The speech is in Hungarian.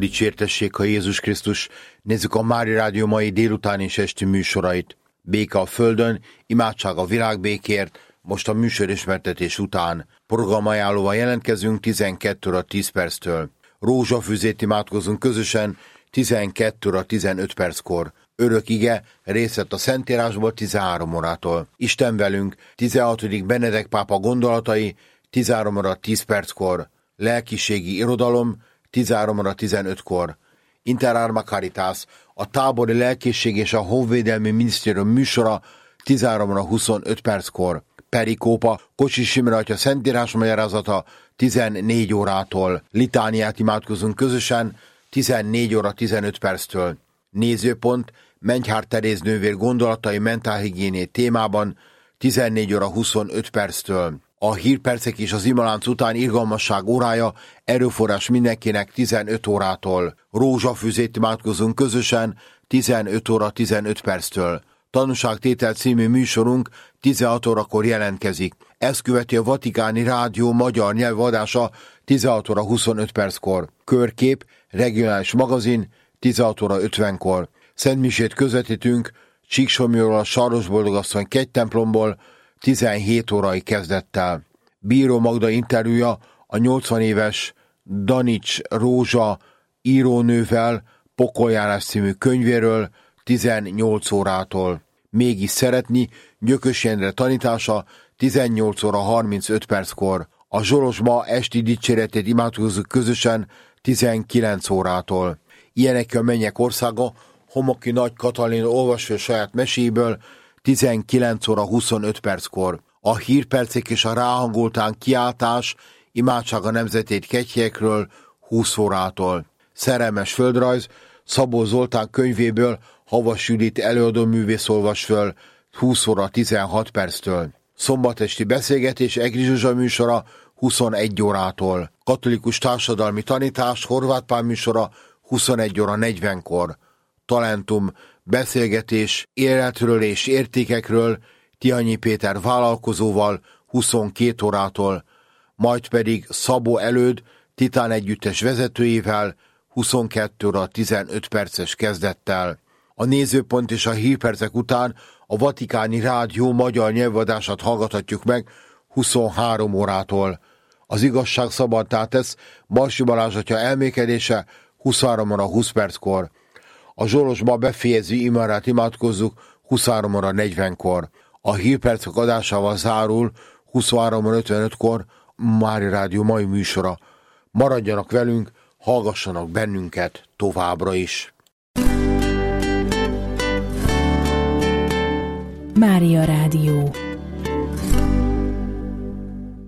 dicsértessék a Jézus Krisztus. Nézzük a Mária Rádió mai délután és esti műsorait. Béke a földön, imádság a világbékért, most a műsorismertetés után. Programajánlóval jelentkezünk 12 óra 10 perctől. Rózsafüzét imádkozunk közösen 12 óra 15 perckor. Örök ige, részlet a Szentírásból 13 órától. Isten velünk, 16. Benedek pápa gondolatai 13 óra 10 perckor. Lelkiségi irodalom 13 óra 15-kor. Inter Arma Caritas, a tábori lelkészség és a honvédelmi minisztérium műsora 13 óra 25 perckor. Perikópa, Kocsis Imre atya Szentírás magyarázata 14 órától. Litániát imádkozunk közösen 14 óra 15 perctől. Nézőpont, Mengyhár Teréz nővér gondolatai mentálhigiéné témában 14 óra 25 perctől. A hírpercek és az imalánc után irgalmasság órája, erőforrás mindenkinek 15 órától. Rózsafüzét imádkozunk közösen 15 óra 15 perctől. Tanúságtétel című műsorunk 16 órakor jelentkezik. Ezt követi a Vatikáni Rádió magyar nyelvadása 16 óra 25 perckor. Körkép, regionális magazin 16 óra 50-kor. Szentmisét közvetítünk Csíksomlyról a Sarlós-Boldogasszony kegytemplomból 17 órai kezdettel. Bíró Magda interjúja a 80 éves Danics Rózsa írónővel Pokoljárás című könyvéről 18 órától. Mégis szeretni Gyökös Jendre tanítása 18 óra 35 perckor. A Zsolozsma esti dicséretét imádkozzuk közösen 19 órától. Ilyenek a mennyek országa, Homoki Nagy Katalin olvasó saját meséből 19 óra 25 perckor. A hírpercek és a ráhangoltán kiáltás, imádság a nemzetét kegyhelyekről 20 órától. Szerelmes földrajz, Szabó Zoltán könyvéből Havas Judit előadó művész olvas föl 20 óra 16 perctől. Szombatesti beszélgetés Egri Zsuzsa műsora 21 órától. Katolikus társadalmi tanítás Horváth Pál műsora 21 óra 40-kor. Talentum, beszélgetés életről és értékekről Tihanyi Péter vállalkozóval 22 órától, majd pedig Szabó Előd Titán együttes vezetőjével 22 óra 15 perces kezdettel. A nézőpont és a hírpercek után a Vatikáni Rádió magyar nyelvadását hallgathatjuk meg 23 órától. Az igazság szabaddá tesz Barsi Balázs atya elmékedése 23 óra 20 perckor. A Zsolozsma befejező imarát imádkozzuk 23 óra 40-kor. A hírpercek adásával zárul 23 óra 55-kor Mária Rádió mai műsora. Maradjanak velünk, hallgassanak bennünket továbbra is. Mária Rádió.